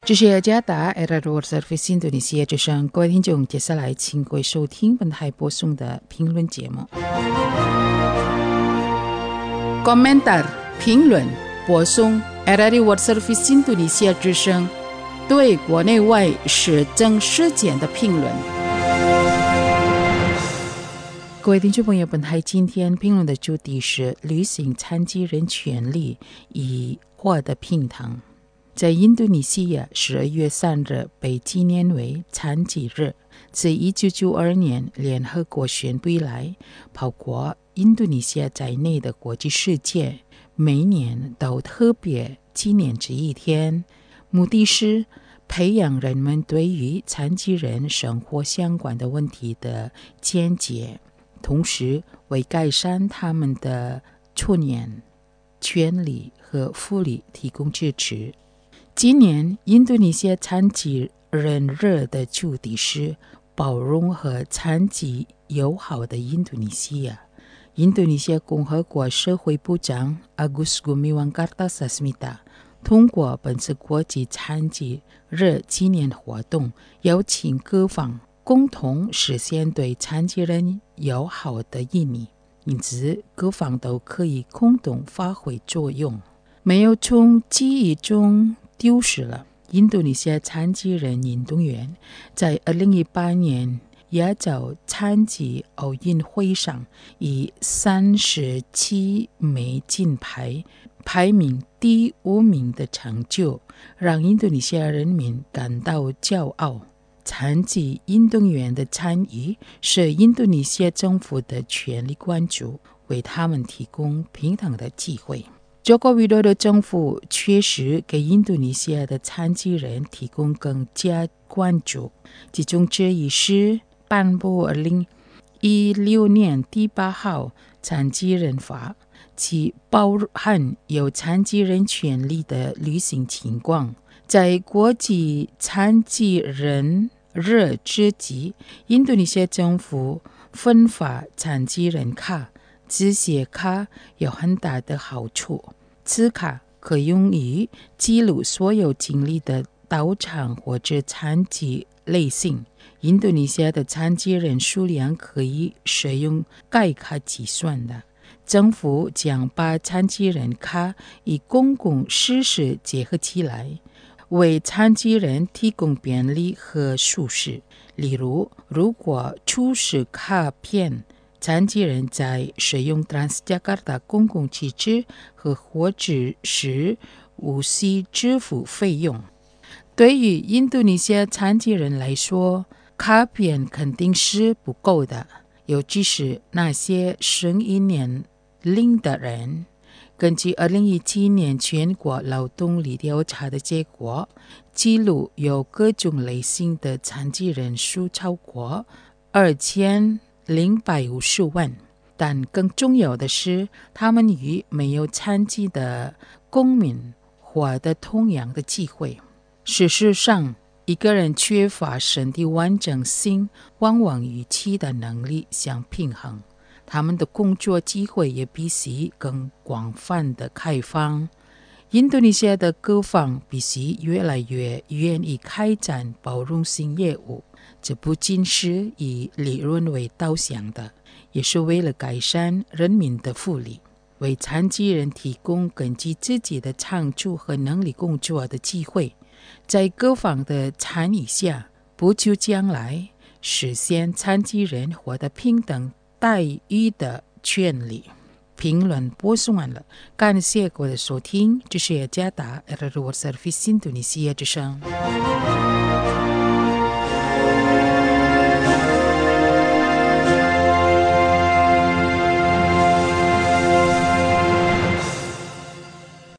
这是加达 World Service Indonesia 之声，各位听众，接下来请各位收听本台播送的评论节目。Komentar 评论播送 World Service Indonesia 之声对国内外时政事件的评论。各位听众朋友，本台今天评论的主题是履行残疾人权利以获得平等。在印度尼西亚12月3日被纪念为残疾日。自1992年联合国宣布以来，包括印度尼西亚在内的国际世界每年都特别纪念这一天，目的是培养人们对于残疾人生活相关的问题的见解，同时为改善他们的处境、权利和福利提供支持。今年印度尼西亚残疾人日的主题是包容和残疾友好的印度尼西亚。印度尼西亚共和国社会部长 Agus Gumiwang Kartasasmita 通过本次国际残疾日纪念活动，邀请各方共同实现对残疾人友好的意义，因此各方都可以共同发挥作用，没有从记忆中丢失了。印度尼西亚残疾人运动员在2018年亚洲残疾奥运会上以37枚金牌排名第5名的成就，让印度尼西亚人民感到骄傲。残疾运动员的参与是印度尼西亚政府的全力关注，为他们提供平等的机会。中国委托的政府确实给印度尼西亚的残疾人提供更加关注，其中之一是颁布2016年第8号残疾人法，其包含有残疾人权利的履行情况。在国际残疾人日之际，印度尼西亚政府分发残疾人卡，这些卡有很大的好处。此卡可用于记录所有经历的到场或者残疾类型。印度尼西亚的残疾人数量可以使用该卡计算的。政府将把残疾人卡与公共设施结合起来，为残疾人提供便利和舒适。例如，如果出示卡片，残疾人在使用 Transjakarta 公共汽车和火车时无需支付费用。对于印度尼西亚残疾人来说，卡片肯定是不够的，尤其是那些声音年龄的人。根据2017年全国劳动力调查的结果，记录有各种类型的残疾人数超过2050万，但更重要的是，他们与没有残疾的公民获得同样的机会。事实上，一个人缺乏身体完整性，往往与其他能力相平衡，他们的工作机会也必须更广泛的开放。印度尼西亚的各方必须越来越愿意开展包容性业务，这不仅是以利润为导向的，也是为了改善人民的福利，为残疾人提供根据自己的长处和能力工作的机会。在各方的参与下，不久将来实现残疾人获得平等待遇的权利。评论播送完了，感谢各位的收听，这是加达 World Service Indonesia 之声。